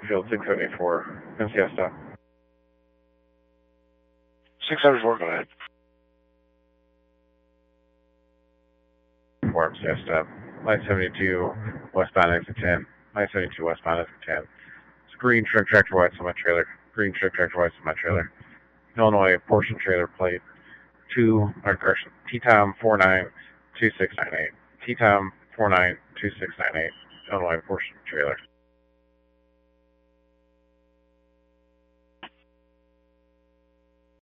Field 674, MCS stop. 674, go ahead. 4 MCS stop. Line 72, westbound exit 10. Line 72, westbound exit 10. It's green truck tractor white on my trailer. Green truck tractor white on my trailer. Illinois portion trailer plate 2, T-Tom 492698. T-Tom 492698. Illinois portion trailer.